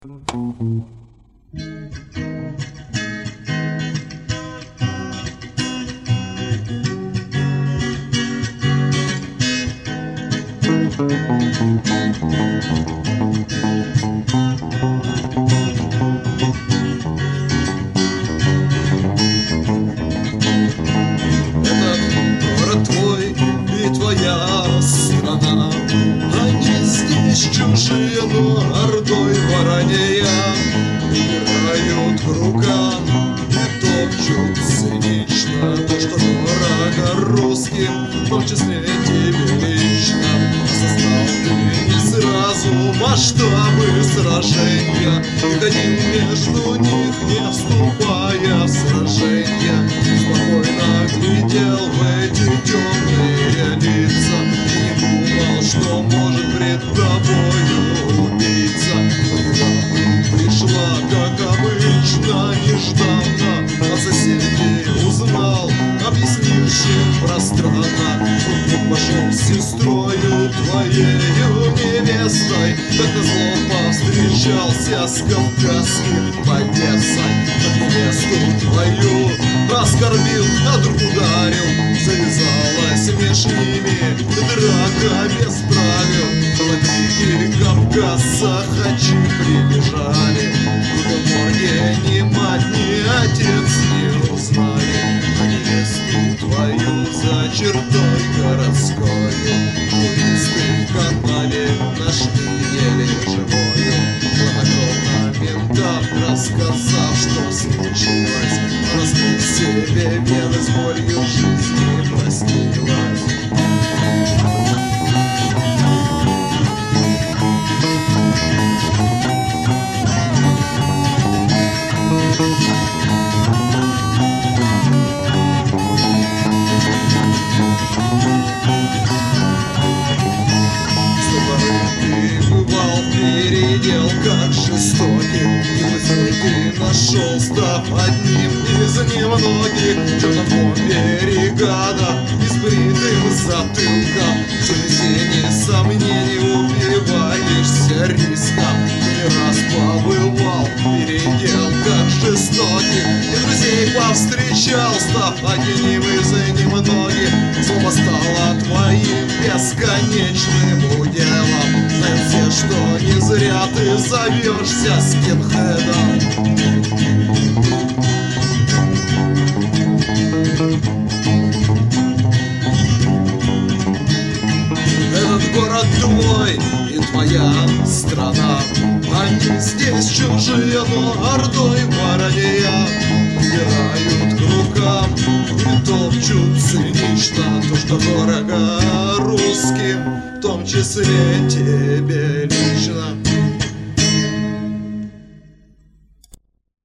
Город твой и твоя страна, они здесь чужие, но ордой воронья играют в рукам и топчут цинично то, что дорого русским, в том числе тебе лично. Осознал ты не сразу масштабы сражения и ходил между них, не вступая в сражения. Спокойно глядел в эти темные лица и не думал, что может пред тобою убийца. Когда вдруг пришла, как обычно, нежданно, от соседей узнал, объяснивших пространно, что вдруг пошел с сестрою твоею невестой, как назло повстречался с кавказским Одессой. Так невесту твою оскорбил, а друг ударил, завязалась меж ними драка без правил. На крики кавказца хачи прибежали, и в морге ни мать, ни отец не узнали. А невесту твою за чертой городской туристы в канале нашли еле живою. Хладнокровно ментам рассказав, что случилось, раскрыл себе вены, с болью жизни простилась. Передел как жестокий, и мысль ты нашел, став одним из немногих. В черном бригада и с бритым затылком, что без сомнений убиваешься риском. Ты не раз побывал, передел как жестокий, и друзей повстречал, став одним из немногих. Слово стало твоим бесконечным уделом. Знают все, что не зря ты зовешься скинхедом. Этот город твой и твоя страна, они здесь чужие, но ордой воронья играют к рукам и топчут цинично то, что дорого русским, в том числе тебе лично.